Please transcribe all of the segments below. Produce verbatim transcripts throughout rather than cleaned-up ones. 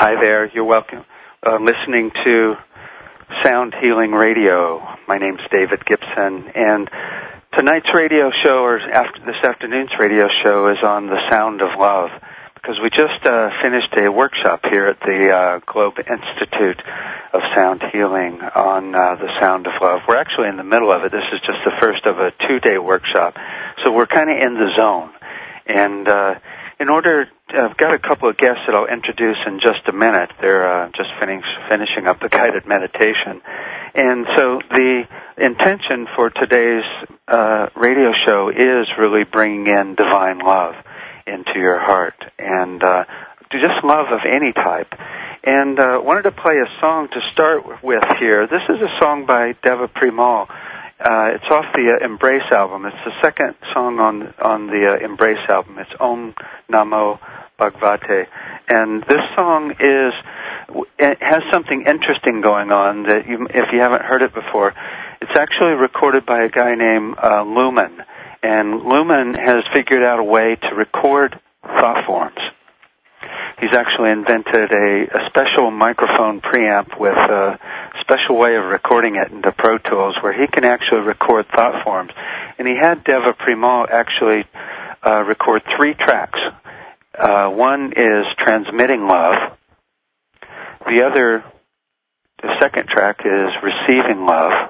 Hi there. You're welcome. Uh, listening to Sound Healing Radio. My name's David Gibson, and tonight's radio show, or after this afternoon's radio show, is on the sound of love, because we just uh, finished a workshop here at the uh, Globe Institute of Sound Healing on uh, the sound of love. We're actually in the middle of it. This is just the first of a two-day workshop, so we're kind of in the zone. And uh, in order, I've got a couple of guests that I'll introduce in just a minute. They're uh, just finish, finishing up the guided meditation. And so the intention for today's uh, radio show is really bringing in divine love into your heart, and uh, just love of any type. And uh, wanted to play a song to start with here. This is a song by Deva Premal. Uh, it's off the uh, Embrace album. It's the second song on on the uh, Embrace album. It's Om Namo Bhagavate. And this song is, it has something interesting going on that you, if you haven't heard it before, it's actually recorded by a guy named uh, Lumen. And Lumen has figured out a way to record thought forms. He's actually invented a, a special microphone preamp with a special way of recording it into Pro Tools where he can actually record thought forms. And he had Deva Premal actually uh, record three tracks. Uh, one is Transmitting Love. The other, the second track is Receiving Love.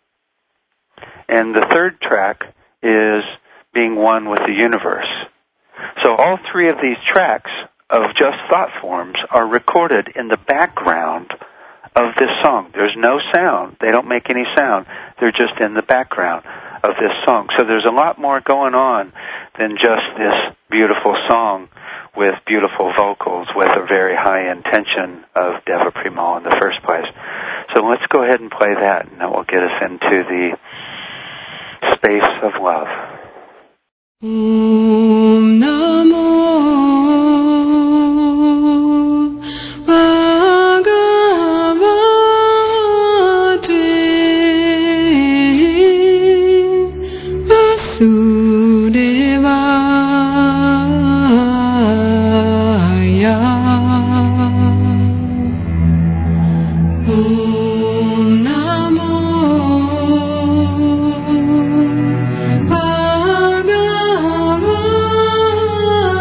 And the third track is Being One with the Universe. So all three of these tracks of just thought forms are recorded in the background of this song. There's no sound. They don't make any sound. They're just in the background of this song. So there's a lot more going on than just this beautiful song with beautiful vocals with a very high intention of Deva Premal in the first place. So let's go ahead and play that, and that will get us into the space of love. Om Namo Bhagavate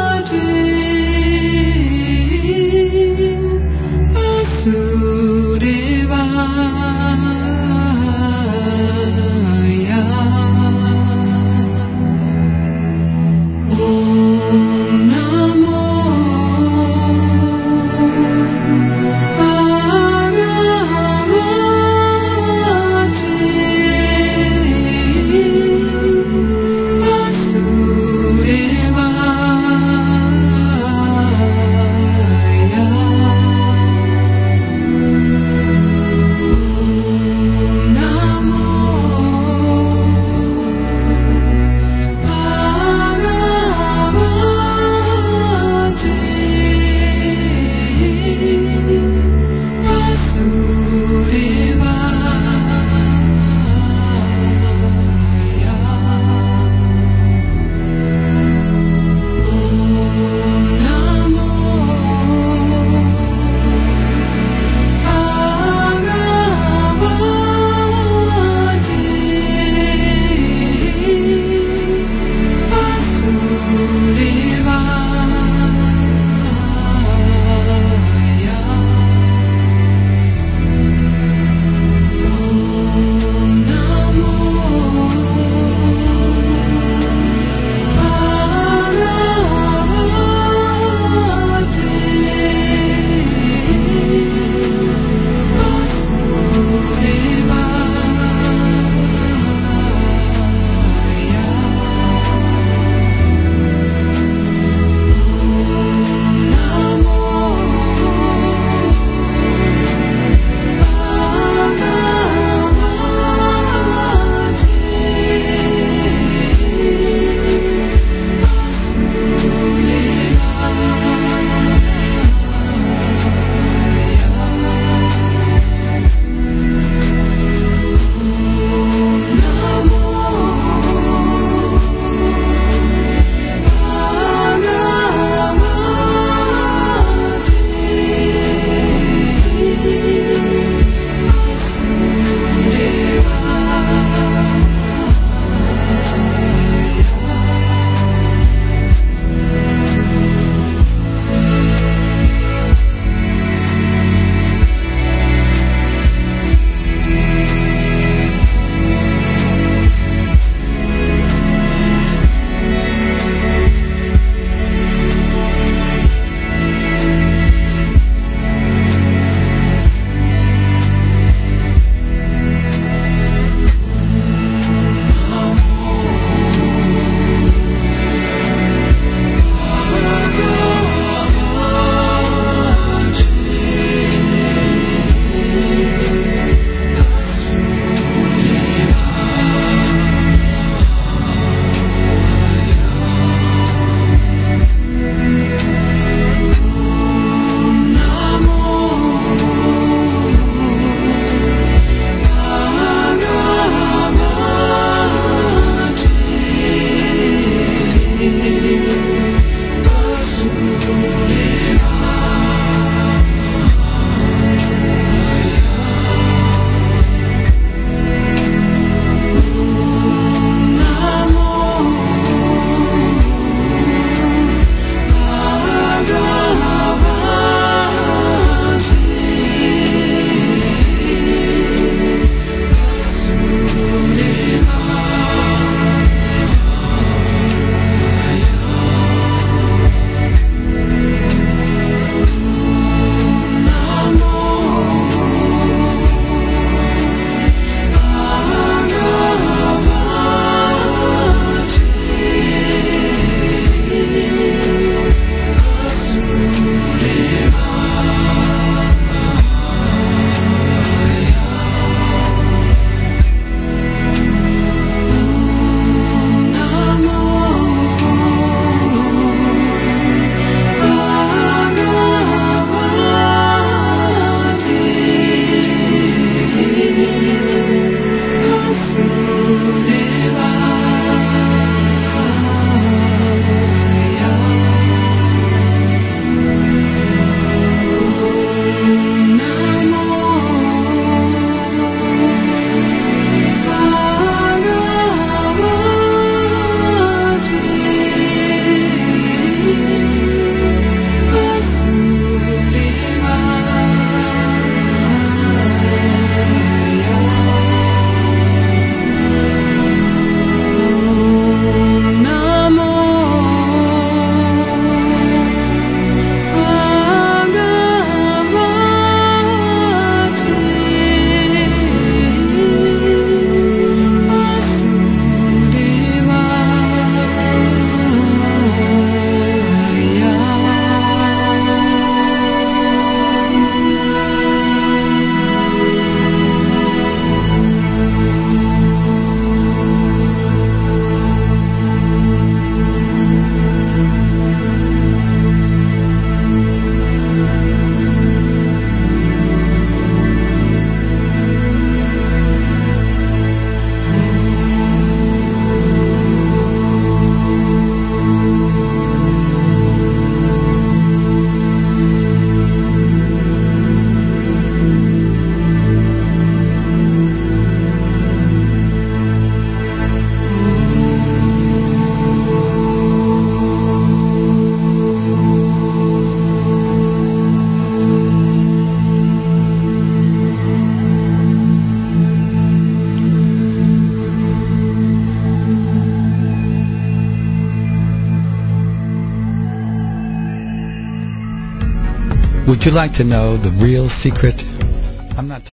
Would you like to know the real secret? I'm not...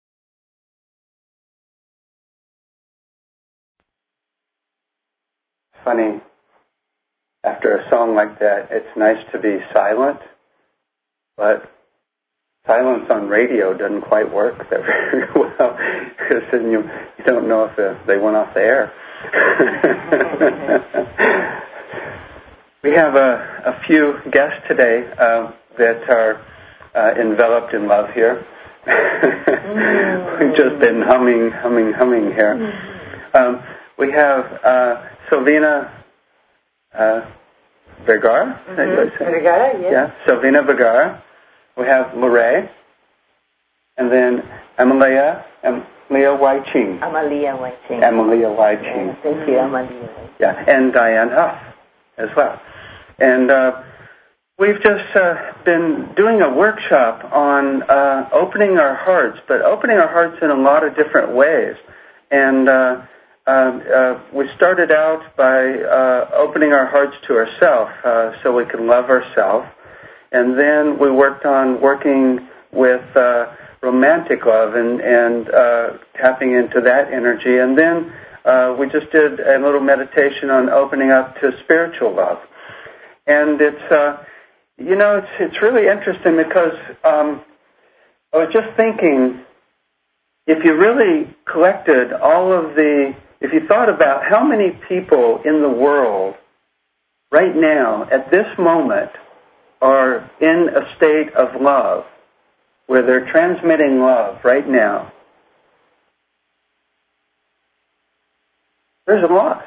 Funny, after a song like that, it's nice to be silent, but silence on radio doesn't quite work that very well, because then you, you don't know if the, they went off the air. We have a, a few guests today uh, that are uh, enveloped in love here. We've just been humming, humming, humming here. Um, we have uh, Silvina uh, Vergara. Mm-hmm. Vergara, yes. Yeah, Silvina Vergara. We have Lorraine, and then Amalia, Amalia Wai-Ching. Amalia Wai-Ching. Amalia Wai-Ching. Yeah, thank you, Amalia. Yeah, and Diane Huff as well. And uh, we've just uh, been doing a workshop on uh, opening our hearts, but opening our hearts in a lot of different ways. And uh, uh, uh, we started out by uh, opening our hearts to ourselves uh, so we can love ourselves. And then we worked on working with uh, romantic love and, and uh, tapping into that energy. And then uh, we just did a little meditation on opening up to spiritual love. And it's, uh, you know, it's it's really interesting because um, I was just thinking, if you really collected all of the, if you thought about how many people in the world right now, at this moment, are in a state of love, where they're transmitting love right now, there's a lot.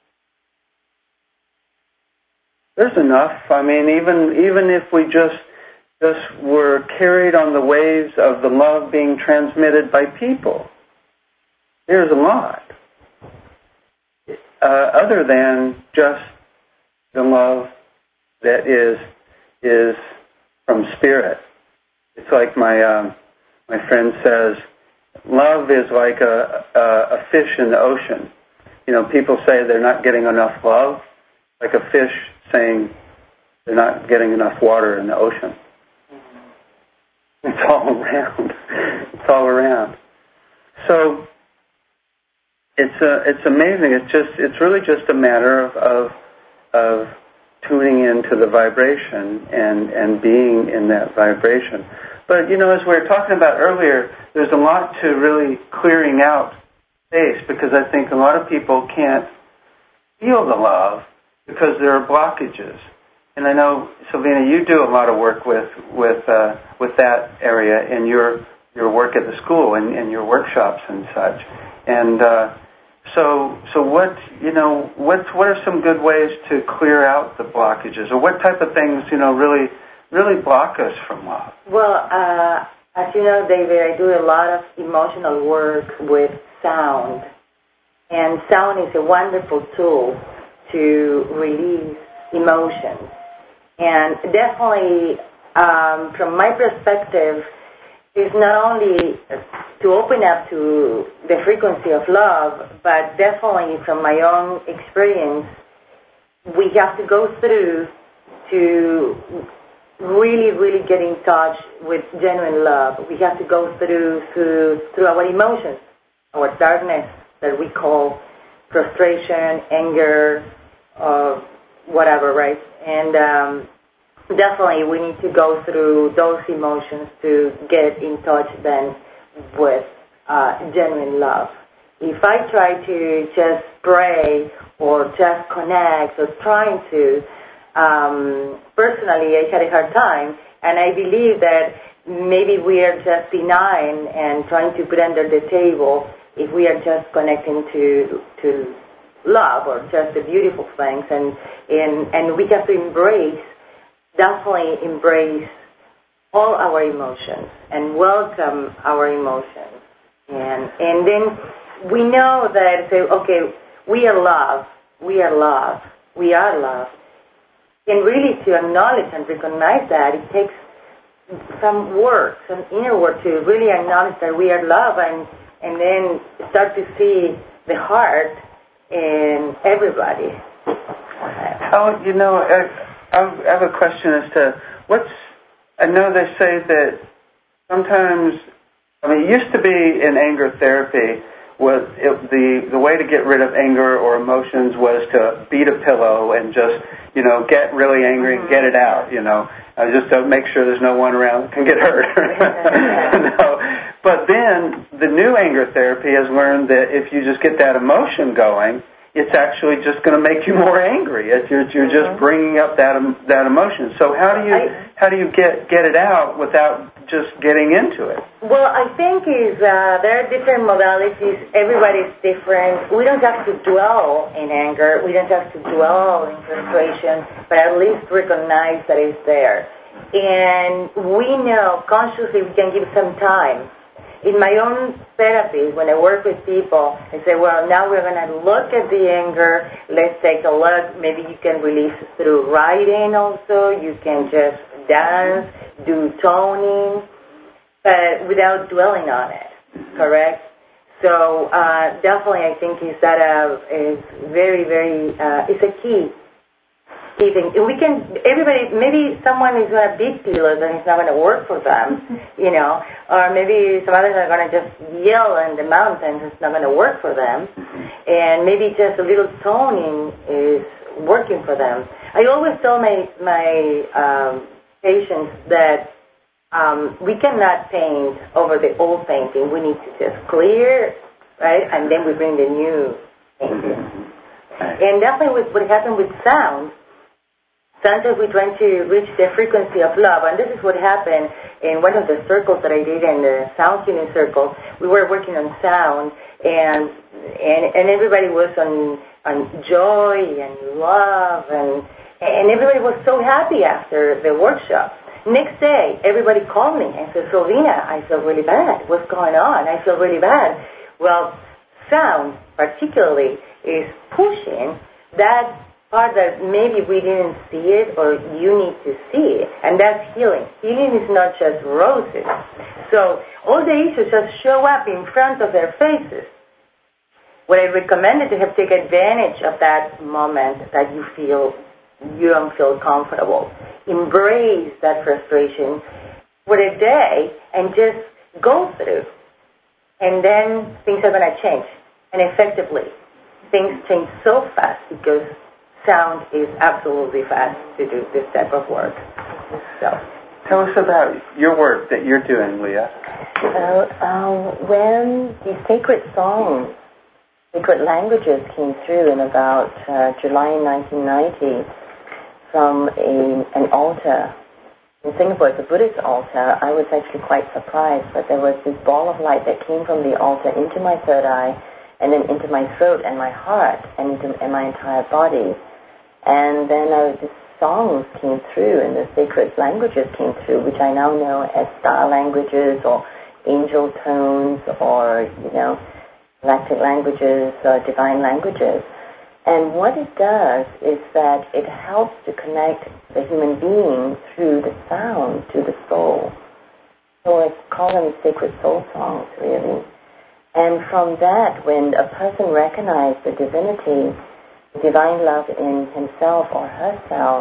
There's enough. I mean, even even if we just just were carried on the waves of the love being transmitted by people, there's a lot. Uh, other than just the love that is is from spirit. It's like my um, my friend says, love is like a, a a fish in the ocean. You know, people say they're not getting enough love, like a fish saying they're not getting enough water in the ocean. It's all around. It's all around. So it's uh, it's amazing. It's just it's really just a matter of of, of tuning into the vibration and, and being in that vibration. But, you know, as we were talking about earlier, there's a lot to really clearing out space, because I think a lot of people can't feel the love because there are blockages. And I know, Silvina, you do a lot of work with with uh, with that area in your your work at the school and, and your workshops and such. And uh, so so what you know what what are some good ways to clear out the blockages, or what type of things you know really really block us from love? Well, uh, as you know, David, I do a lot of emotional work with sound, and sound is a wonderful tool to release emotions. And definitely, um, from my perspective, it's not only to open up to the frequency of love, but definitely from my own experience, we have to go through to really, really get in touch with genuine love. We have to go through through, through our emotions, our darkness that we call frustration, anger, uh, whatever, right? And um, definitely we need to go through those emotions to get in touch then with uh, genuine love. If I try to just pray or just connect or trying to, um, personally I had a hard time, and I believe that maybe we are just denying and trying to put under the table if we are just connecting to to love or just the beautiful things, and and, and we have to embrace, definitely embrace all our emotions and welcome our emotions. And and then we know that, say, okay, we are love, we are love, we are love. And really to acknowledge and recognize that, it takes some work, some inner work to really acknowledge that we are love, and, and then start to see the heart in everybody. Oh, you know, I, I have a question as to what's I know they say that sometimes, I mean, it used to be in anger therapy, was it, the the way to get rid of anger or emotions was to beat a pillow and just, you know, get really angry and get it out, you know, uh, just to make sure there's no one around that can get hurt. No. But then the new anger therapy has learned that if you just get that emotion going, it's actually just going to make you more angry. It's, you're you're just bringing up that um, that emotion. So how do you how do you get get it out without just getting into it? Well, I think is uh, there are different modalities. Everybody's different. We don't have to dwell in anger. We don't have to dwell in frustration, but at least recognize that it's there. And we know consciously we can give some time. In my own therapy, when I work with people, I say, well, now we're going to look at the anger. Let's take a look. Maybe you can release through writing also. You can just dance, do toning, but without dwelling on it, correct? So uh, definitely I think is that uh, is very, very, uh, it's a key. Even we can, everybody, maybe someone is going to beat pillows and it's not going to work for them, you know, or maybe some others are going to just yell in the mountains, it's not going to work for them, and maybe just a little toning is working for them. I always tell my, my um, patients that um, we cannot paint over the old painting, we need to just clear, right, and then we bring the new painting. And definitely with what happened with sound, sometimes we're trying to reach the frequency of love, and this is what happened in one of the circles that I did in the sound healing circle. We were working on sound, and and, and everybody was on, on joy and love, and and everybody was so happy after the workshop. Next day, everybody called me and said, Silvina, I feel really bad. What's going on? I feel really bad. Well, sound particularly is pushing that part that maybe we didn't see it or you need to see it, and that's healing. Healing is not just roses. So all the issues just show up in front of their faces. What I recommend is to have take advantage of that moment that you feel you don't feel comfortable. Embrace that frustration for a day and just go through. And then things are going to change. And effectively, things change so fast because sound is absolutely fast to do this type of work. So, tell us about your work that you're doing, Leah. So, um, when the sacred songs, sacred languages came through in about uh, July nineteen ninety from a, an altar in Singapore, it's a Buddhist altar, I was actually quite surprised, but there was this ball of light that came from the altar into my third eye and then into my throat and my heart and into and my entire body. And then uh, the songs came through and the sacred languages came through, which I now know as star languages or angel tones or, you know, galactic languages or divine languages. And what it does is that it helps to connect the human being through the sound to the soul. So I call them sacred soul songs, really. And from that, when a person recognizes the divinity, divine love in himself or herself,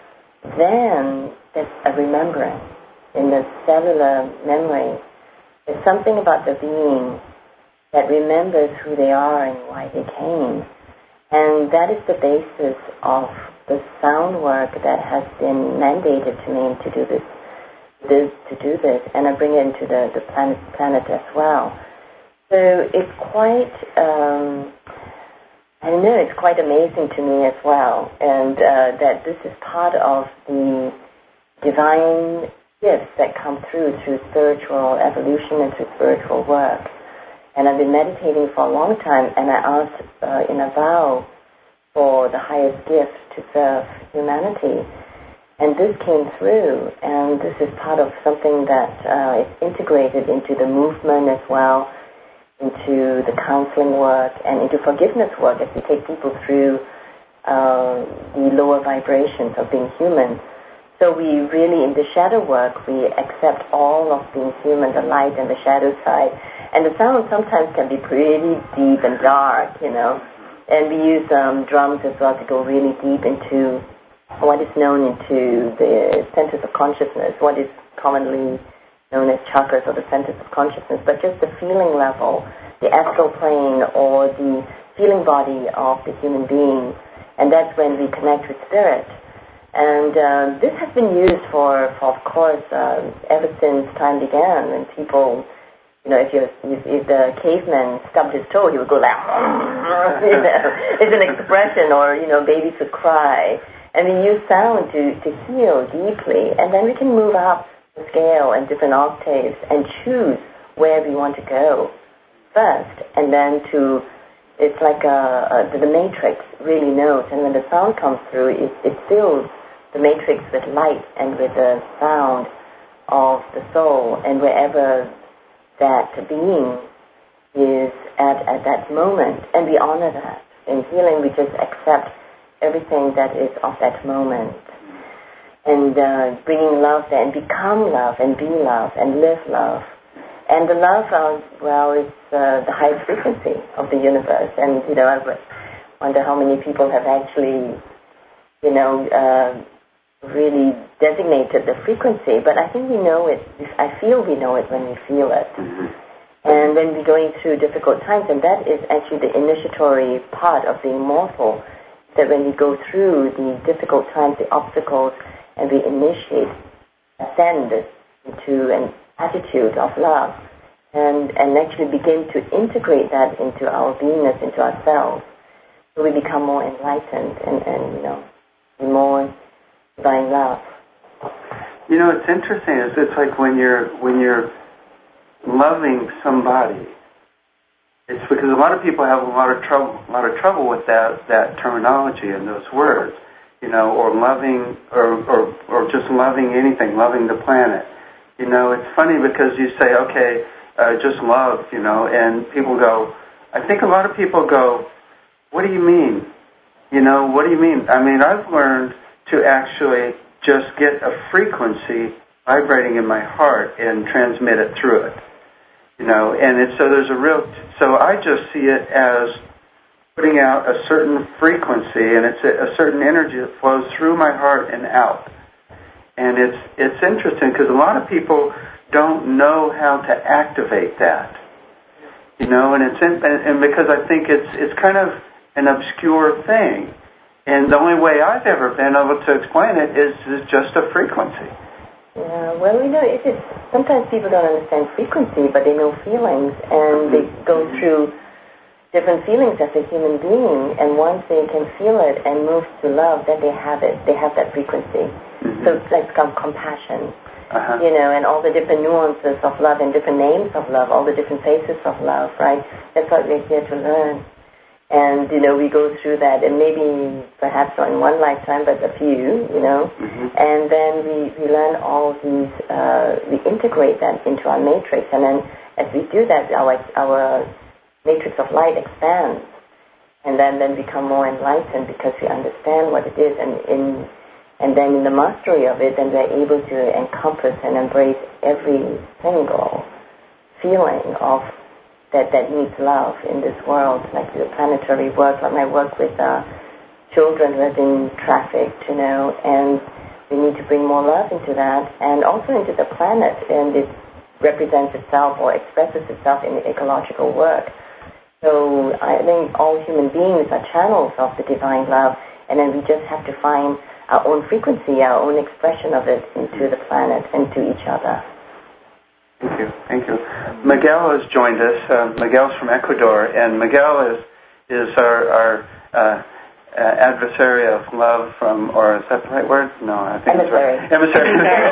then there's a remembrance in the cellular memory. There's something about the being that remembers who they are and why they came. And that is the basis of the sound work that has been mandated to me to do this, this to do this, and I bring it into the, the planet, planet as well. So it's quite, um, I don't know, it's quite amazing to me as well, and uh, that this is part of the divine gifts that come through through spiritual evolution and through spiritual work. And I've been meditating for a long time, and I asked uh, in a vow for the highest gift to serve humanity. And this came through, and this is part of something that uh, is integrated into the movement as well, into the counseling work, and into forgiveness work as we take people through uh, the lower vibrations of being human. So we really, in the shadow work, we accept all of being human, the light and the shadow side. And the sound sometimes can be pretty deep and dark, you know. And we use um, drums as well to go really deep into what is known into the centers of consciousness, what is commonly known as chakras or the centers of consciousness, but just the feeling level, the astral plane or the feeling body of the human being, and that's when we connect with spirit. And uh, this has been used for, for of course, uh, ever since time began, when people, you know, if, you if, if the caveman stubbed his toe, he would go like, you know, it's an expression, or, you know, babies would cry. And we use sound to, to heal deeply, and then we can move up the scale and different octaves and choose where we want to go first, and then to, it's like a, a, the matrix really knows, and when the sound comes through, it, it fills the matrix with light and with the sound of the soul, and wherever that being is at, at that moment, and we honor that. In healing, we just accept everything that is of that moment, and uh, bringing love there, and become love, and be love, and live love. And the love, uh, well, is uh, the highest frequency of the universe. And, you know, I wonder how many people have actually, you know, uh, really designated the frequency. But I think we know it. I feel we know it when we feel it. Mm-hmm. And when we're going through difficult times, and that is actually the initiatory part of being mortal, that when we go through the difficult times, the obstacles, and we initiate, ascend into an attitude of love, and, and actually begin to integrate that into our beingness, into ourselves, so we become more enlightened and, and you know, be more divine love. You know, it's interesting. It's, it's like when you're when you're loving somebody, it's because a lot of people have a lot of trouble, a lot of trouble with that that terminology and those words. You know, or loving, or, or or just loving anything, loving the planet. You know, it's funny because you say, okay, uh, just love, you know, and people go, I think a lot of people go, what do you mean? You know, what do you mean? I mean, I've learned to actually just get a frequency vibrating in my heart and transmit it through it. You know, and it's, so there's a real, so I just see it as putting out a certain frequency, and it's a, a certain energy that flows through my heart and out. And it's it's interesting because a lot of people don't know how to activate that, you know. And it's in, and, and because I think it's it's kind of an obscure thing, and the only way I've ever been able to explain it is, is just a frequency. Yeah, well, you know, it is, sometimes people don't understand frequency, but they know feelings, and they go through different feelings as a human being, and once they can feel it and move to love, then they have it. They have that frequency. Mm-hmm. So it's like com- compassion, uh-huh. you know, and all the different nuances of love and different names of love, all the different faces of love, right? That's what we're here to learn. And, you know, we go through that, and maybe perhaps not in one lifetime, but a few, you know, mm-hmm. and then we, we learn all these, uh, we integrate that into our matrix, and then as we do that, our our matrix of light expands, and then, then become more enlightened because we understand what it is, and in and then in the mastery of it, then we're able to encompass and embrace every single feeling of that that needs love in this world, like the planetary work, like my work with uh, children who have been trafficked, you know, and we need to bring more love into that, and also into the planet, and it represents itself or expresses itself in the ecological work. So I think all human beings are channels of the divine love, and then we just have to find our own frequency, our own expression of it into the planet and to each other. Thank you, thank you. Miguel has joined us. Uh, Miguel's from Ecuador, and Miguel is is our, our uh, uh, adversary of love from, or is that the right word? No, I think emissary. It's right. Emissary.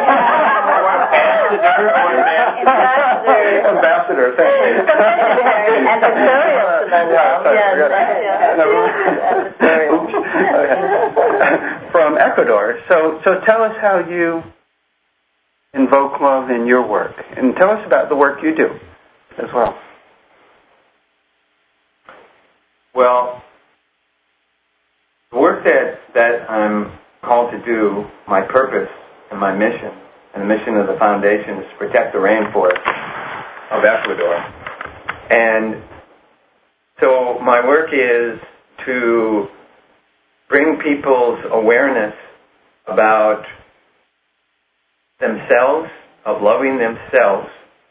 Ambassador. Ambassador, thank you. Ambassadorial to the love. Yes. From Ecuador. So, so tell us how you invoke love in your work, and tell us about the work you do as well. Well, the work that, that I'm called to do, my purpose and my mission, and the mission of the foundation is to protect the rainforest of Ecuador. And so my work is to bring people's awareness about themselves of loving themselves,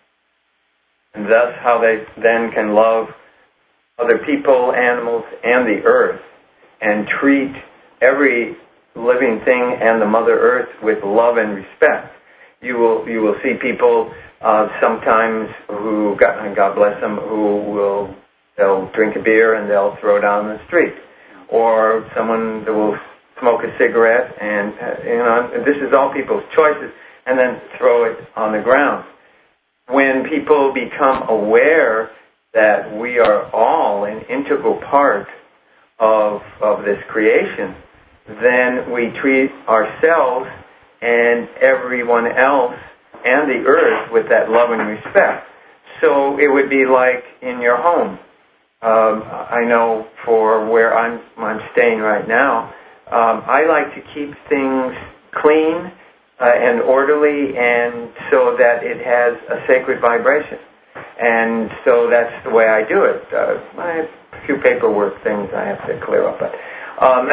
and thus how they then can love other people, animals, and the earth, and treat every living thing and the Mother Earth with love and respect. You will you will see people uh, sometimes who, God, God bless them, who will they'll drink a beer and they'll throw it out on the street, or someone that will smoke a cigarette, and uh, you know this is all people's choices, and then throw it on the ground. When people become aware that we are all an integral part of of this creation, then we treat ourselves and everyone else and the earth with that love and respect. So it would be like in your home. Um, I know for where I'm I'm staying right now, um, I like to keep things clean uh, and orderly, and so that it has a sacred vibration. And so that's the way I do it. Uh, I have a few paperwork things I have to clear up, but um,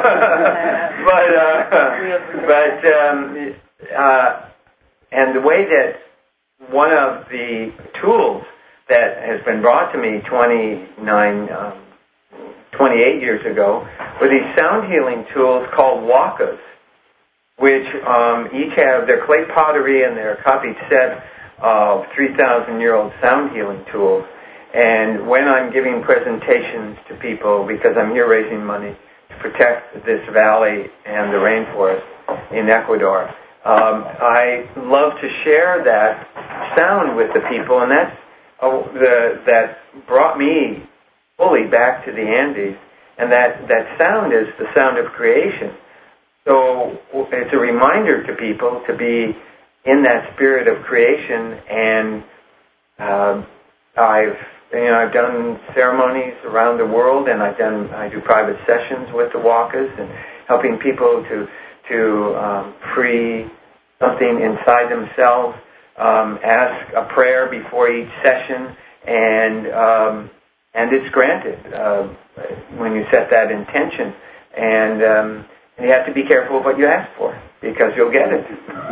but uh, but um, uh, and the way that one of the tools that has been brought to me twenty-nine, um, twenty-eight years ago were these sound healing tools called wakas, which um, each have their clay pottery and their copied set of three thousand year old sound healing tools. And when I'm giving presentations to people, because I'm here raising money to protect this valley and the rainforest in Ecuador, um, I love to share that sound with the people, and that's uh, the, that brought me fully back to the Andes, and that, that sound is the sound of creation. So it's a reminder to people to be in that spirit of creation, and uh, I've you know I've done ceremonies around the world, and I've done I do private sessions with the wakas and helping people to to um, free something inside themselves, um, ask a prayer before each session, and um, and it's granted uh, when you set that intention, and um, you have to be careful of what you ask for, because you'll get it.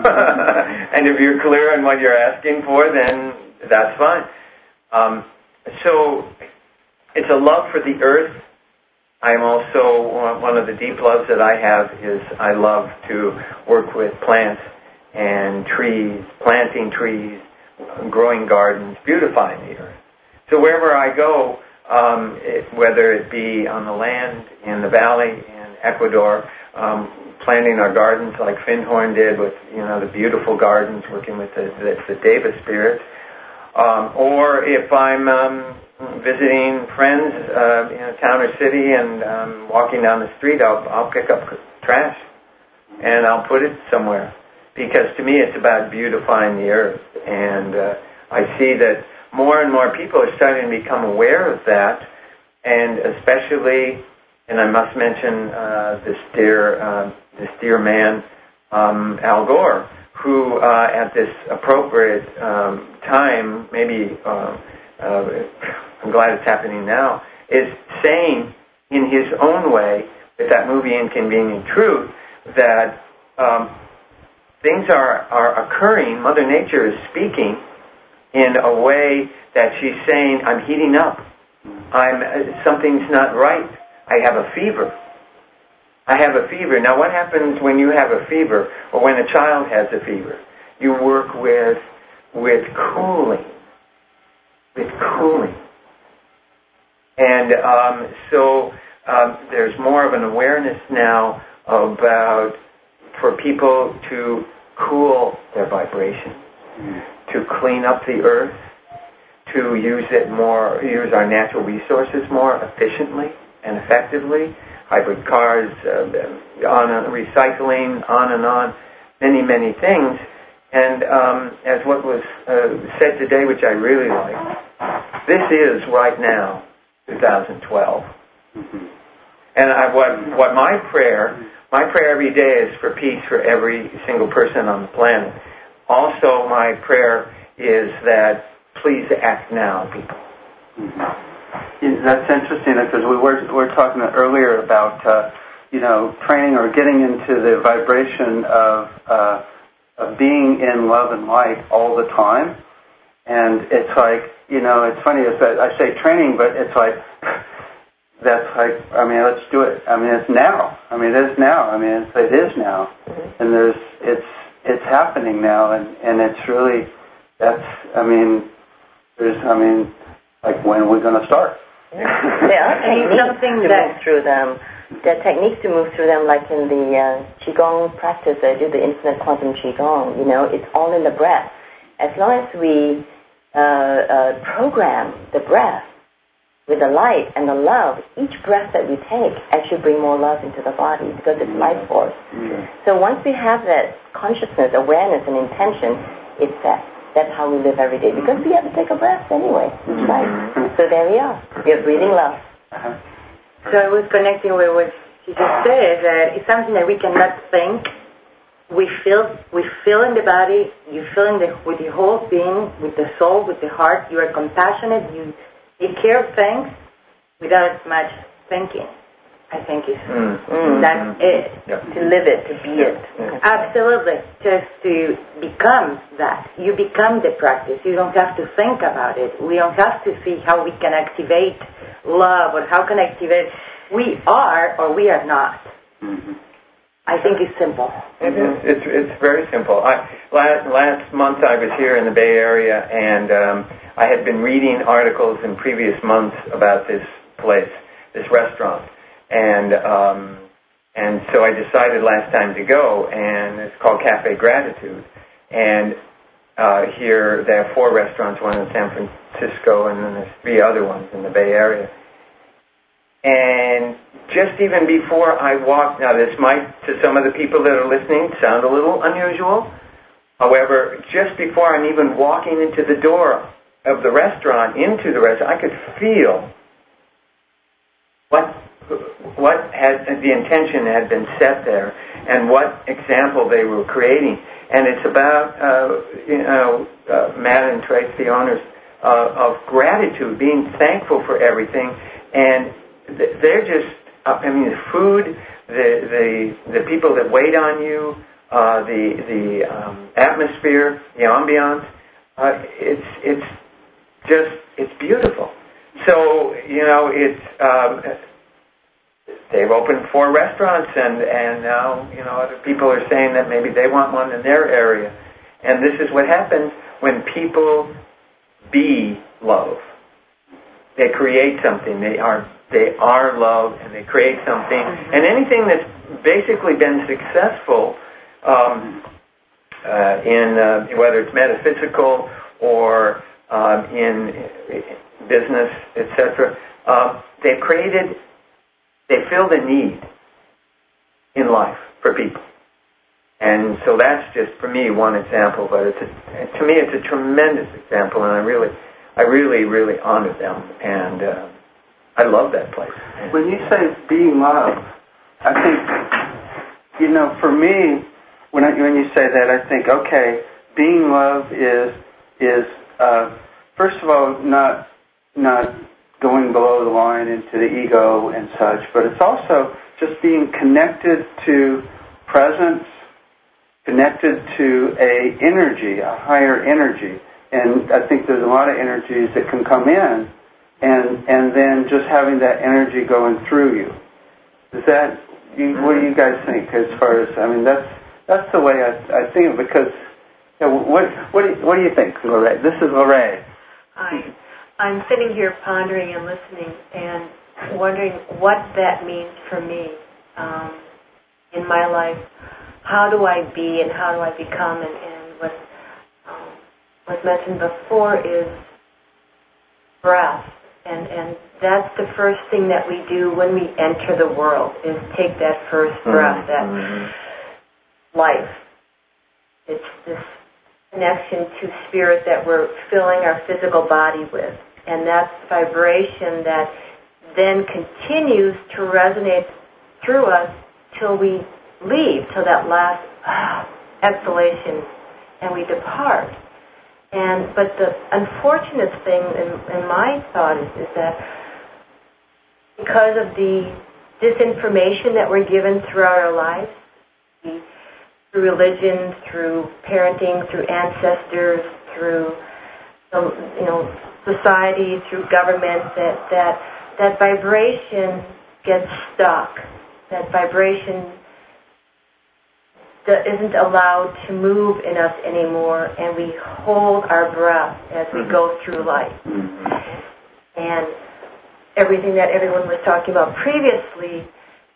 And if you're clear on what you're asking for, then that's fine. Um, so it's a love for the earth. I'm also, one of the deep loves that I have is I love to work with plants and trees, planting trees, growing gardens, beautifying the earth. So wherever I go, um, it, whether it be on the land, in the valley, in Ecuador, um, planting our gardens like Findhorn did with, you know, the beautiful gardens, working with the, the, the Deva spirits. Um, or if I'm um, visiting friends uh, in a town or city and um, walking down the street, I'll, I'll pick up trash and I'll put it somewhere. Because to me it's about beautifying the earth. And uh, I see that more and more people are starting to become aware of that, and especially, and I must mention uh, this dear uh, this dear man, um, Al Gore, who uh, at this appropriate um, time, maybe uh, uh, I'm glad it's happening now, is saying in his own way, with that movie Inconvenient Truth, that um, things are, are occurring, Mother Nature is speaking in a way that she's saying, I'm heating up. I'm uh, something's not right. I have a fever. I have a fever. Now, what happens when you have a fever, or when a child has a fever? You work with with cooling, with cooling, and um, so um, there's more of an awareness now about for people to cool their vibration, mm-hmm. to clean up the earth, to use it more, use our natural resources more efficiently and effectively. Hybrid cars, uh, on and recycling, on and on, many, many things. And um, as what was uh, said today, which I really like, this is right now, two thousand twelve. Mm-hmm. And I, what what my prayer, my prayer every day is for peace for every single person on the planet. Also, my prayer is that please act now, people. Mm-hmm. Yeah, that's interesting, because we were we were talking earlier about uh, you know training or getting into the vibration of uh, of being in love and light all the time. And it's like, you know, it's funny, it's that I say training, but it's like, that's like, I mean, let's do it. I mean, it's now. I mean, it is now. I mean, it's, it is now. Mm-hmm. And there's, it's, it's happening now, and, and it's really, that's, I mean, there's, I mean, like, when are we going to start? Yeah, techniques something to that, move through them. There are techniques to move through them, like in the uh, Qigong practice. I do the Infinite Quantum Qigong. You know, it's all in the breath. As long as we uh, uh, program the breath with the light and the love, each breath that we take actually bring more love into the body because it's life force. Mm-hmm. So once we have that consciousness, awareness, and intention, it's that. That's how we live every day because we have to take a breath anyway each night. So there we are. We are breathing love. Uh-huh. So I was connecting with what she just said, that it's something that we cannot think. We feel, we feel in the body. You feel in the, with your whole being, with the soul, with the heart. You are compassionate. You take care of things without much thinking. I think it's mm. Mm. that's it. Yep. To live it, to be it. Mm. Absolutely. Just to become that. You become the practice. You don't have to think about it. We don't have to see how we can activate love or how can activate. We are or we are not. Mm-hmm. I think it's simple. It is. It's it's very simple. I, last, last month I was here in the Bay Area, and um, I had been reading articles in previous months about this place, this restaurant. And um, and so I decided last time to go, and it's called Cafe Gratitude. And uh, here they have four restaurants, one in San Francisco, and then there's three other ones in the Bay Area. And just even before I walked, now this might, to some of the people that are listening, sound a little unusual. However, just before I'm even walking into the door of the restaurant, into the restaurant, I could feel what what had the intention had been set there, and what example they were creating. And it's about uh, you know uh, Matt and Trace, the owners, uh, of gratitude, being thankful for everything, and th- they're just uh, I mean the food, the the the people that wait on you, uh, the the um, atmosphere, the ambiance. Uh, it's it's just it's beautiful. So you know it's. Um, They've opened four restaurants, and, and now, you know, other people are saying that maybe they want one in their area. And this is what happens when people be love. They create something. They are they are love, and they create something. And anything that's basically been successful um, uh, in, uh, whether it's metaphysical or um, in business, et cetera, uh, they've created... They feel the need in life for people. And so that's just, for me, one example, but it's a, to me it's a tremendous example, and I really, I really, really honor them, and uh, I love that place. When you say being love, I think, you know, for me, when I, when you say that, I think, okay, being love is, is uh, first of all, not, not, going below the line into the ego and such, but it's also just being connected to presence, connected to a energy, a higher energy. And I think there's a lot of energies that can come in, and and then just having that energy going through you. Is that, you, what do you guys think as far as, I mean, that's that's the way I, I think of it, because, you know, what, what, do you, what do you think, Lorraine? This is Lorraine. Hi. I'm sitting here pondering and listening and wondering what that means for me um, in my life. How do I be and how do I become? And, and what um, was mentioned before is breath. And, and that's the first thing that we do when we enter the world, is take that first breath, that mm-hmm. life. It's this connection to spirit that we're filling our physical body with. And that's vibration that then continues to resonate through us till we leave, till that last ah, exhalation, and we depart. And but the unfortunate thing in, in my thought is, is that because of the disinformation that we're given throughout our lives, the through religion, through parenting, through ancestors, through the, you know, society, through government, that, that, that vibration gets stuck. That vibration that isn't allowed to move in us anymore, and we hold our breath as we go through life. And everything that everyone was talking about previously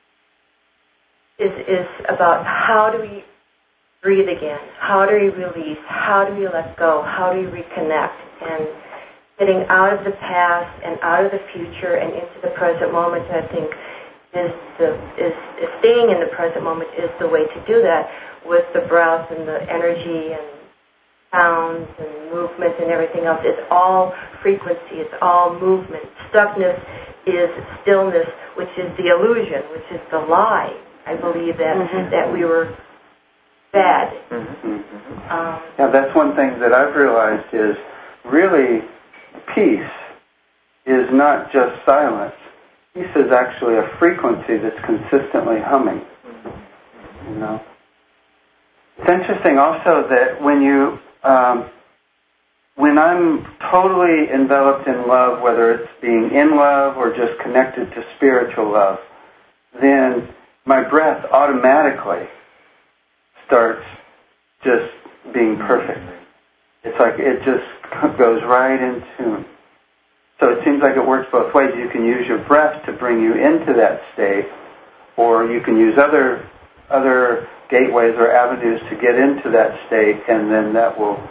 is is about how do we breathe again, how do we release, how do we let go, how do we reconnect, and getting out of the past and out of the future and into the present moment, I think, is the is, is staying in the present moment is the way to do that, with the breath and the energy and sounds and movement and everything else. It's all frequency, it's all movement. Stuckness is stillness, which is the illusion, which is the lie. I believe that mm-hmm. that we were bad. Mm-hmm. Um, yeah, that's one thing that I've realized is really peace is not just silence. Peace is actually a frequency that's consistently humming. You know, it's interesting also that when you, um, when I'm totally enveloped in love, whether it's being in love or just connected to spiritual love, then my breath automatically starts just being perfect. It's like it just goes right in tune. So it seems like it works both ways. You can use your breath to bring you into that state, or you can use other other gateways or avenues to get into that state, and then that will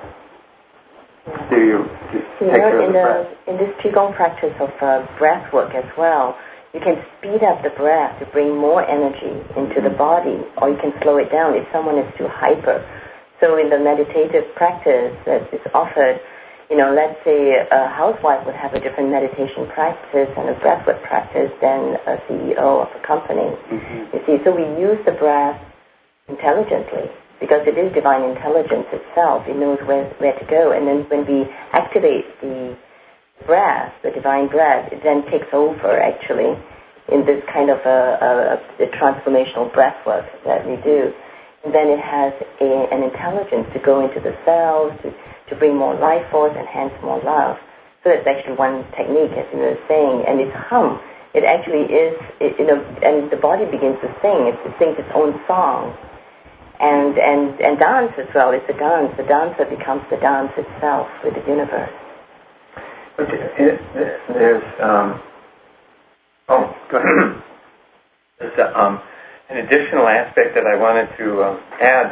do your do, take care of the breath. In this Qigong practice of uh, breath work as well, you can speed up the breath to bring more energy into the body, or you can slow it down if someone is too hyper. So in the meditative practice that is offered, you know, let's say a housewife would have a different meditation practice and a breathwork practice than a C E O of a company. Mm-hmm. You see, so we use the breath intelligently because it is divine intelligence itself. It knows where, where to go. And then when we activate the breath, the divine breath, it then takes over actually in this kind of a, a, a transformational breathwork that we do. And then it has a, an intelligence to go into the cells, to to bring more life force and hence more love. So it's actually one technique, as you were saying, and it's hum. It actually is, it, you know, and the body begins to sing. It, it sings its own song. And, and, and dance as well. It's a dance. The dancer becomes the dance itself with the universe. But it, it, there's, um, oh, go ahead. There's a, um, an additional aspect that I wanted to um, add.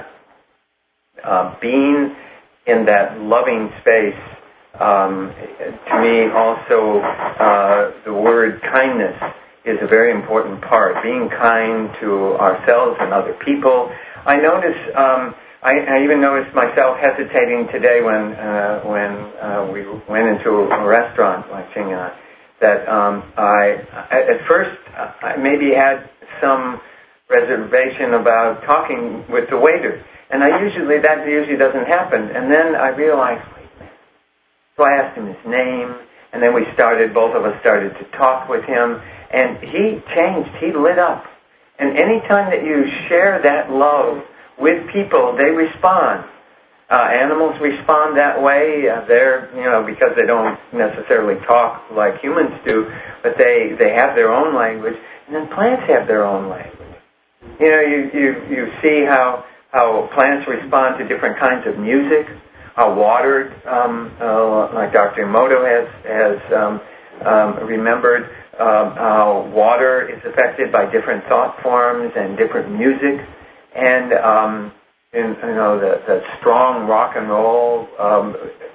Uh, being in that loving space, um, to me also uh, the word kindness is a very important part. Being kind to ourselves and other people. I notice, um, I, I even noticed myself hesitating today when uh, when uh, we went into a restaurant watching uh, that um, I, at first I maybe had some reservation about talking with the waiter. And I usually, that usually doesn't happen. And then I realized, wait a minute. So I asked him his name, and then we started, both of us started to talk with him, and he changed, he lit up. And any time that you share that love with people, they respond. Uh, animals respond that way. Uh, they're, you know, because they don't necessarily talk like humans do, but they, they have their own language. And then plants have their own language. You know, you, you, you see how how plants respond to different kinds of music, how water, um, uh, like Doctor Emoto has, has um, um, remembered, uh, how water is affected by different thought forms and different music. And, um, in, you know, the, the strong rock and roll, um,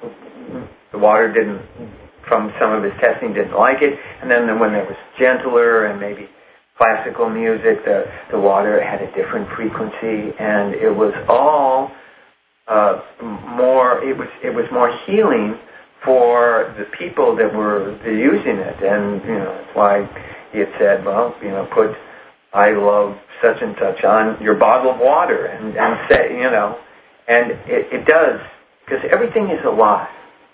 the water didn't, from some of his testing, didn't like it. And then when there was gentler and maybe classical music, the, the water had a different frequency, and it was all uh, more. It was it was more healing for the people that were using it, and you know that's why he had said, well, you know, put "I love such and such" on your bottle of water, and, and say, you know, and it, it does, because everything is alive.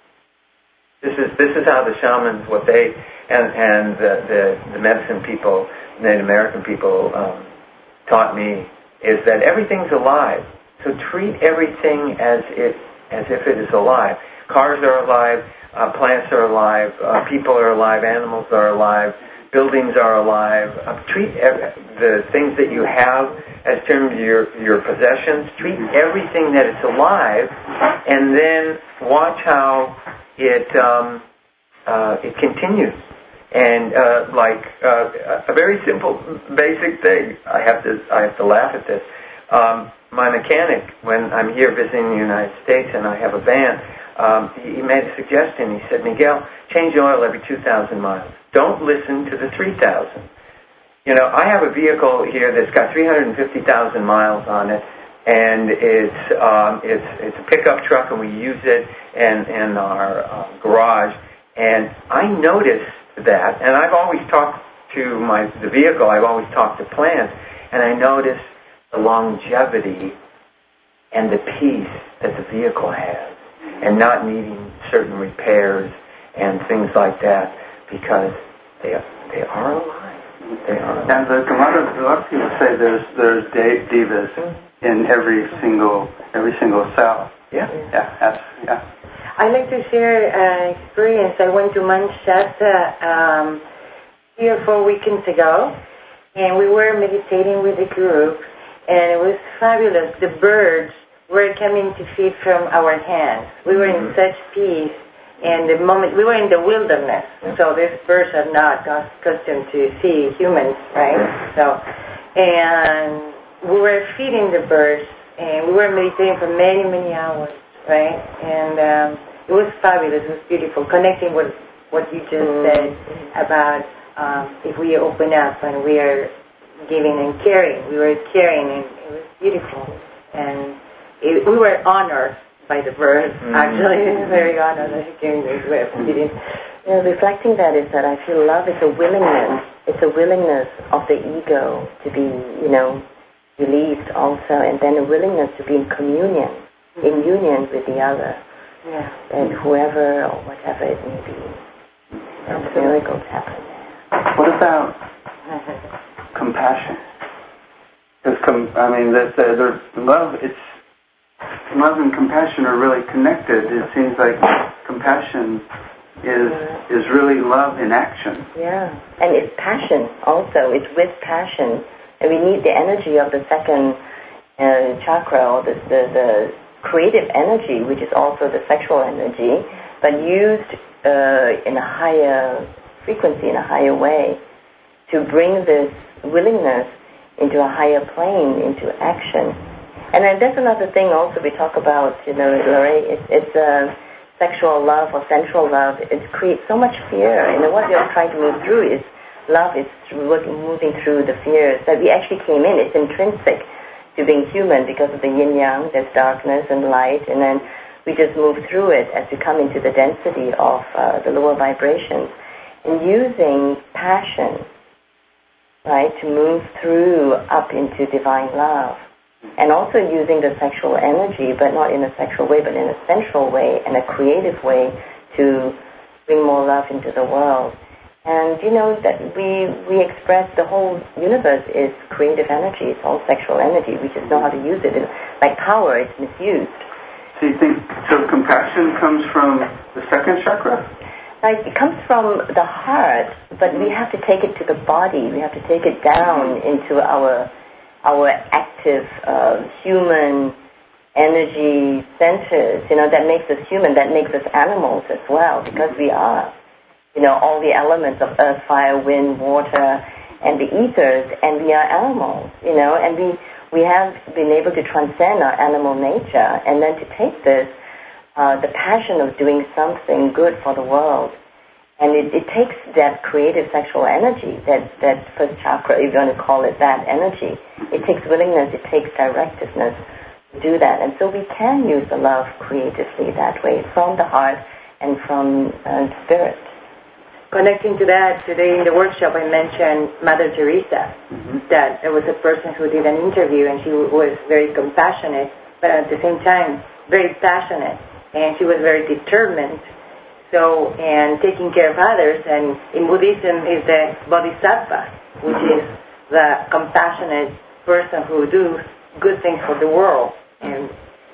This is this is how the shamans, what they and and the the, the medicine people, Native American people um, taught me, is that everything's alive. So treat everything as it as if it is alive. Cars are alive, uh, plants are alive, uh, people are alive, animals are alive, buildings are alive. Uh, treat ev- the things that you have as terms of your, your possessions. Treat everything that it's alive, and then watch how it um, uh, it continues. And uh, like uh, a very simple, basic thing. I have to I have to laugh at this. Um, my mechanic, when I'm here visiting the United States and I have a van, um, he, he made a suggestion. He said, Miguel, change oil every two thousand miles. Don't listen to the three thousand. You know, I have a vehicle here that's got three hundred fifty thousand miles on it, and it's um, it's it's a pickup truck, and we use it in in our uh, garage. And I notice that, and I've always talked to my the vehicle. I've always talked to plants, and I notice the longevity and the peace that the vehicle has, and not needing certain repairs and things like that, because they are, they are alive. They are alive. And the, a lot of a lot of people say there's there's devas mm-hmm. in every single every single cell. Yeah, yeah, that's, yeah. I'd like to share an experience. I went to Manchester um, three or four weekends ago, and we were meditating with a group, and it was fabulous. The birds were coming to feed from our hands. We were in such peace, and the moment we were in the wilderness, so these birds are not accustomed to see humans, right? So, and we were feeding the birds, and we were meditating for many, many hours, right? And um, it was fabulous. It was beautiful. Connecting with what you just mm-hmm. said about um, if we open up and we are giving and caring. We were caring, and it was beautiful. And it, we were honored by the birds. Mm-hmm. Actually, very honored that he came this way. You know, reflecting that is that I feel love is a willingness. It's a willingness of the ego to be, you know, released also, and then a willingness to be in communion, mm-hmm. in union with the other. Yeah. And whoever or whatever it may be. And miracles happen there. What about compassion? Because com- I mean, the, the, the love, it's love and compassion are really connected. It seems like compassion is yeah. is really love in action. Yeah, and it's passion also. It's with passion, and we need the energy of the second uh, chakra, or the the, the creative energy, which is also the sexual energy, but used uh, in a higher frequency, in a higher way, to bring this willingness into a higher plane, into action. And then that's another thing also we talk about, you know, Lorraine, it's, it's uh, sexual love or sensual love. It creates so much fear, and what we are trying to move through is love is moving through the fears that we actually came in. It's intrinsic to being human because of the yin-yang, there's darkness and light, and then we just move through it as we come into the density of uh, the lower vibrations. And using passion, right, to move through up into divine love. And also using the sexual energy, but not in a sexual way, but in a sensual way and a creative way to bring more love into the world. And you know that we we express the whole universe is creative energy. It's all sexual energy. We just know how to use it. And like power, it's misused. So you think so? Compassion comes from the second chakra? Like it comes from the heart, but we have to take it to the body. We have to take it down into our our active uh, human energy centers. You know, that makes us human. That makes us animals as well, because we are. You know, all the elements of earth, fire, wind, water, and the ethers, and we are animals, you know, and we, we have been able to transcend our animal nature, and then to take this, uh, the passion of doing something good for the world. And it, it takes that creative sexual energy, that, that first chakra, if you want to call it that energy. It takes willingness, it takes directiveness to do that. And so we can use the love creatively that way, from the heart and from uh, spirit. Connecting to that, today in the workshop I mentioned Mother Teresa, mm-hmm. that there was a person who did an interview and she was very compassionate, but at the same time very passionate, and she was very determined. So, and taking care of others, and in Buddhism is the Bodhisattva, which mm-hmm. is the compassionate person who do good things for the world. And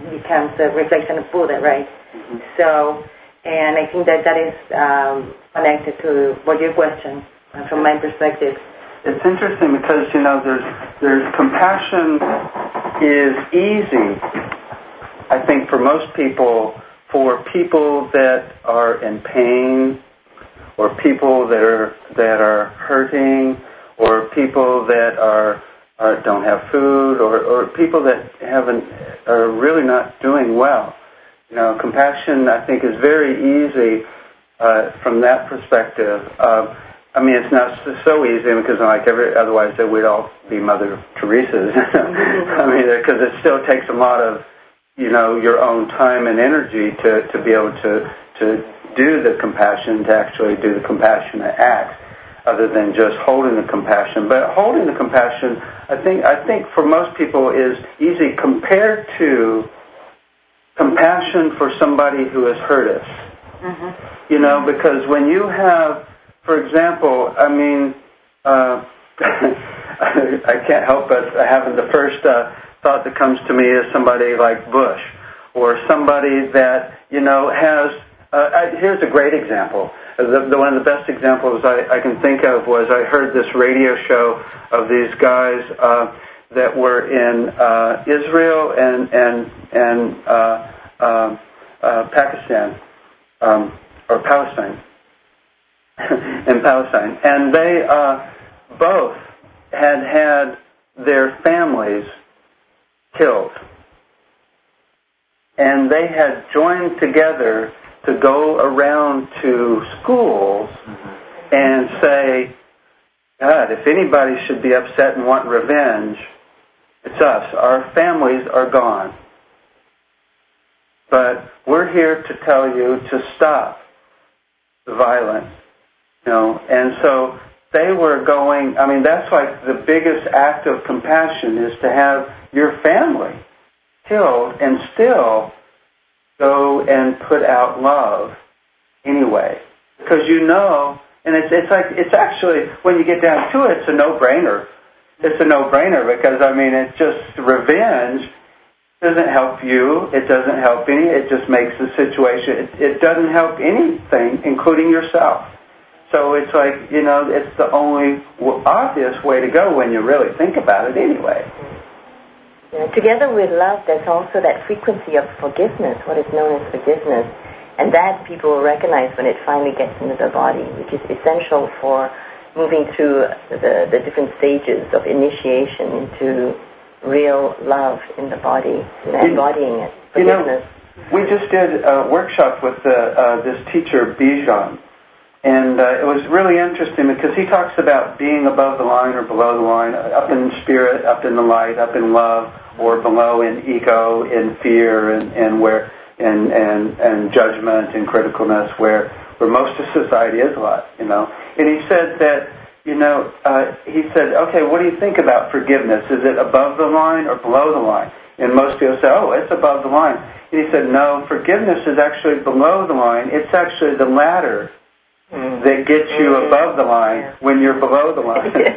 becomes a reflection of Buddha, right? Mm-hmm. So, and I think that that is um, connected to what your question, uh, from my perspective. It's interesting because, you know, there's there's compassion is easy, I think, for most people, for people that are in pain, or people that are that are hurting, or people that are, are don't have food, or, or people that haven't are really not doing well. You know, compassion, I think, is very easy uh, from that perspective. Uh, I mean, it's not so easy because, like, every, otherwise we'd all be Mother Teresa's. I mean, because it still takes a lot of, you know, your own time and energy to, to be able to to do the compassion, to actually do the compassionate acts, other than just holding the compassion. But holding the compassion, I think, I think for most people is easy compared to compassion for somebody who has hurt us. Mm-hmm. You know, because when you have, for example, I mean, uh, I can't help but having the first uh, thought that comes to me is somebody like Bush, or somebody that, you know, has, uh, I, here's a great example. The, the, one of the best examples I, I can think of was I heard this radio show of these guys uh, that were in uh, Israel and, and, and uh, uh, uh, Pakistan, um, or Palestine. in Palestine, and they uh, both had had their families killed, and they had joined together to go around to schools mm-hmm. and say, God, if anybody should be upset and want revenge, it's us. Our families are gone. But we're here to tell you to stop the violence. You know, and so they were going, I mean, that's like the biggest act of compassion is to have your family killed and still go and put out love anyway. Because you know, and it's it's like, it's actually, when you get down to it, it's a no-brainer. It's a no-brainer because, I mean, it's just revenge doesn't help you. It doesn't help any, it just makes the situation, it, it doesn't help anything, including yourself. So it's like, you know, it's the only obvious way to go when you really think about it anyway. Yeah, together with love, there's also that frequency of forgiveness, what is known as forgiveness. And that people recognize when it finally gets into the body, which is essential for moving through the, the different stages of initiation into real love in the body, you know, embodying it. Forgiveness. You know, we just did a workshop with uh, uh, this teacher, Bijan. And uh, it was really interesting because he talks about being above the line or below the line, up in spirit, up in the light, up in love, or below in ego, in fear, and, and where and, and and judgment and criticalness, where where most of society is a lot, you know. And he said that, you know, uh, he said, okay, what do you think about forgiveness? Is it above the line or below the line? And most people say, oh, it's above the line. And he said, no, forgiveness is actually below the line. It's actually the ladder that gets you above the line yeah. when you're below the line. yeah,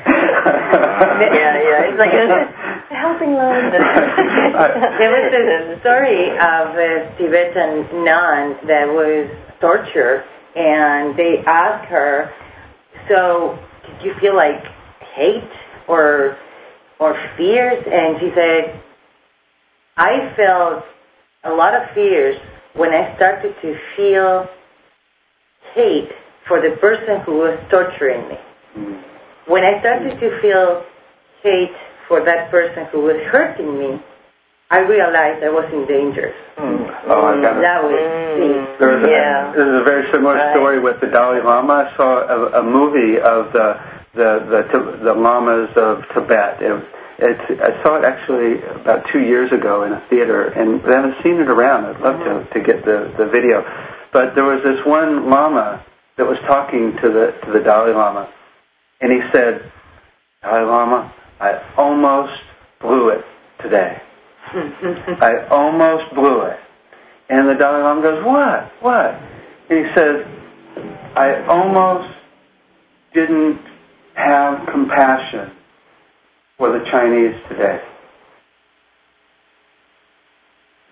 yeah. It's like a helping line. There was a story of a Tibetan nun that was tortured, and they asked her, so did you feel like hate or or fears? And she said, I felt a lot of fears when I started to feel hate for the person who was torturing me. Mm. When I started to feel hate for that person who was hurting me, I realized I was in danger. Mm. Oh, I got it. That was mm. There was yeah. a, there's a very similar right. story with the Dalai Lama. I saw a, a movie of the the the, the lamas of Tibet. It, it, I saw it actually about two years ago in a theater, and I haven't seen it around. I'd love mm-hmm. to, to get the, the video. But there was this one Lama that was talking to the to the Dalai Lama, and he said, Dalai Lama, I almost blew it today. I almost blew it. And the Dalai Lama goes, what? What? And he says, I almost didn't have compassion for the Chinese today.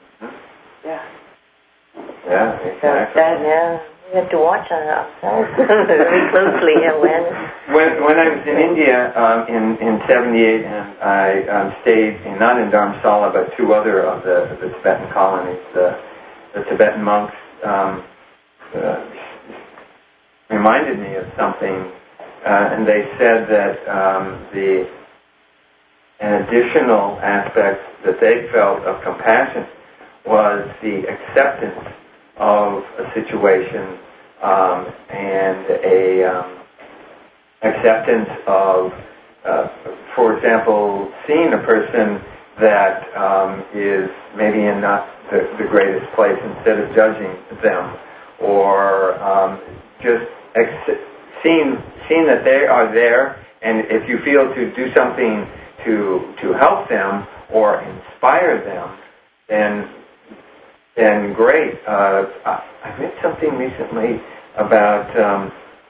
Yeah, So exactly. that, yeah, we have to watch ourselves very closely. Awareness. When when I was in India um, in in seventy-eight, and I um, stayed in, not in Dharamsala but two other of the, the Tibetan colonies, the, the Tibetan monks um, uh, reminded me of something, uh, and they said that um, the an additional aspect that they felt of compassion was the acceptance of a situation um, and a um, acceptance of, uh, for example, seeing a person that um, is maybe in not the, the greatest place, instead of judging them, or um, just ex- seeing seeing that they are there, and if you feel to do something to to help them or inspire them, then then great. Uh, I, I read something recently about um,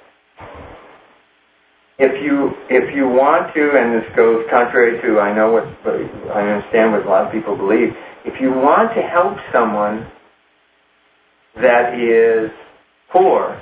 if you if you want to, and this goes contrary to I know what, what I understand what a lot of people believe. If you want to help someone that is poor,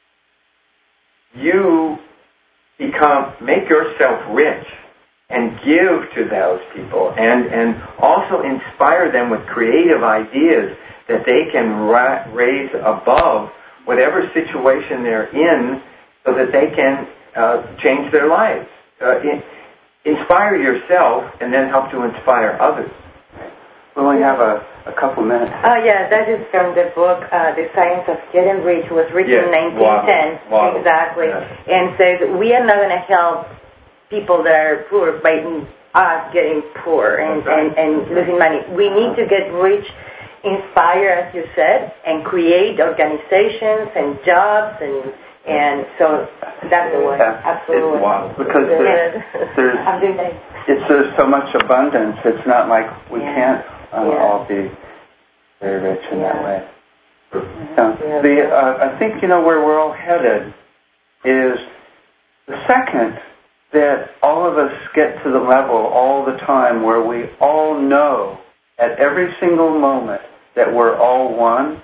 you become make yourself rich and give to those people, and, and also inspire them with creative ideas that they can ra- raise above whatever situation they're in, so that they can uh, change their lives. Uh, in, inspire yourself and then help to inspire others. We only have a, a couple minutes. Oh, yeah, that is from the book, uh, The Science of Getting Rich, was written Yes, in nineteen ten. Waddle. Exactly. Yes. And says, we are not going to help people that are poor by us getting poor and, right. and, and losing money. We need to get rich, inspire, as you said, and create organizations and jobs, and and so that's the way. Yeah. Absolutely. It's wild because there's, there's, I'm doing that. it's, there's so much abundance. It's not like we Yeah. can't uh, Yeah. all be very rich in Yeah. that way. Yeah. So the uh, I think you know where we're all headed is the second that all of us get to the level all the time where we all know at every single moment that we're all one.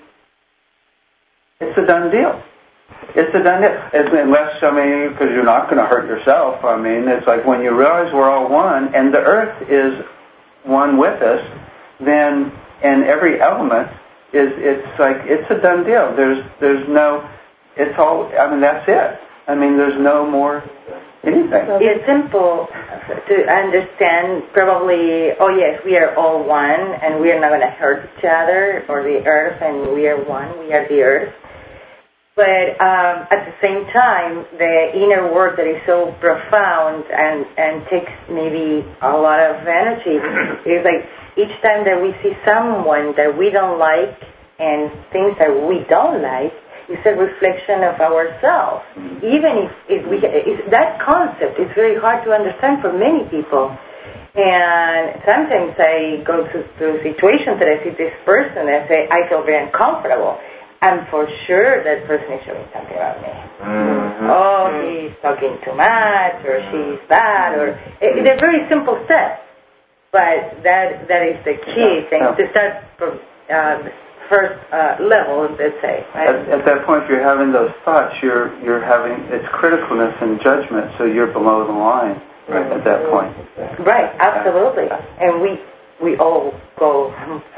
It's a done deal. It's a done deal. It's, unless, I mean, because you're not going to hurt yourself. I mean, it's like when you realize we're all one and the earth is one with us, then, and every element is, it's like, it's a done deal. There's, there's no, it's all, I mean, that's it. I mean, there's no more anything. It's simple to understand, probably, oh yes, we are all one, and we are not going to hurt each other or the earth, and we are one, we are the earth. But um, at the same time, the inner work that is so profound and, and takes maybe a lot of energy is like each time that we see someone that we don't like and things that we don't like, it's a reflection of ourselves. Even if, if we, if that concept is very hard to understand for many people. And sometimes I go to, to situations that I see this person and I say, I feel very uncomfortable. And for sure that person is showing something about me. Mm-hmm. Oh, he's talking too much, or she's bad, or it, it's a very simple step. But that that is the key Yeah. thing, Yeah. to start from uh, the first uh, level, let's say. Right? At, at that point, if you're having those thoughts, you're you're having, it's criticalness and judgment, so you're below the line right at that point. Right, absolutely. And we we all go.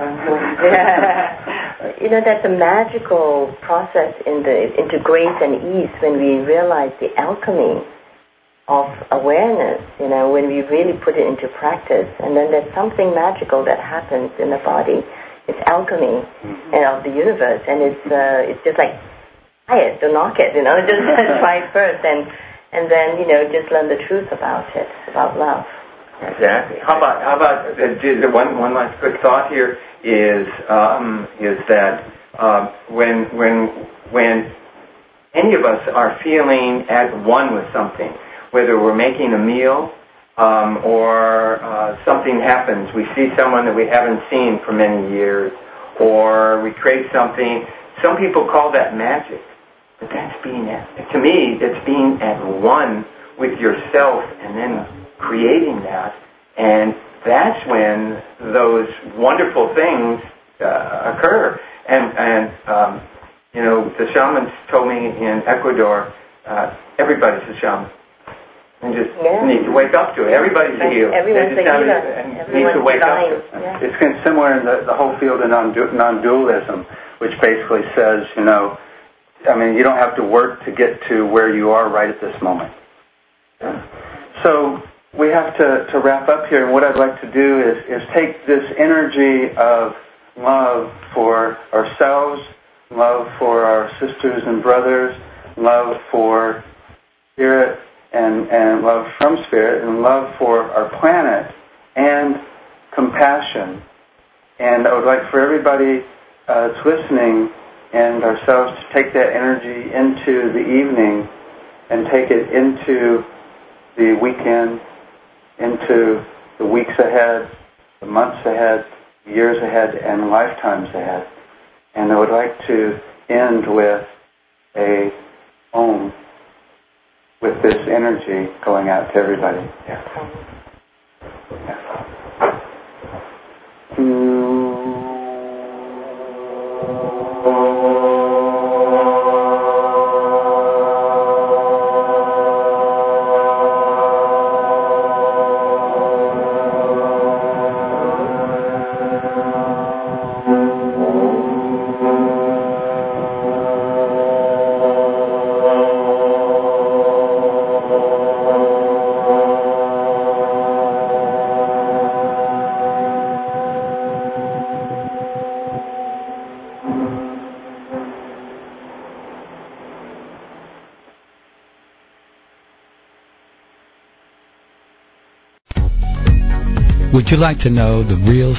You know, that's a magical process in the into grace and ease when we realize the alchemy of awareness, you know, when we really put it into practice. And then there's something magical that happens in the body. It's alchemy mm-hmm. and of the universe, and it's uh, it's just like, try it, don't knock it, you know, just try it first, and and then, you know, just learn the truth about it, about love. Exactly. How about how about uh, one one last quick thought here is um, is that um, when when when any of us are feeling at one with something, whether we're making a meal um, or uh, something happens, we see someone that we haven't seen for many years, or we crave something. Some people call that magic, but that's being at, to me, it's being at one with yourself and then creating that, and that's when those wonderful things uh, occur. And and uh, shamans told me in Ecuador, uh, everybody's a shaman. And just yeah. need to wake up to it. Everybody's a healer. Everyone's they just a healer. And Everyone's need to wake divine. up to it. Yeah. It's kind of similar in the, the whole field of non-du- non-dualism, which basically says, you know, I mean, you don't have to work to get to where you are right at this moment. So we have to, to wrap up here, and what I'd like to do is, is take this energy of love for ourselves, love for our sisters and brothers, love for Spirit, and, and love from Spirit, and love for our planet, and compassion. And I would like for everybody uh, that's listening and ourselves to take that energy into the evening and take it into the weekend, into the weeks ahead, the months ahead, years ahead, and lifetimes ahead. And I would like to end with a Om, with this energy going out to everybody. Yeah. Yeah. Mm. Would you like to know the real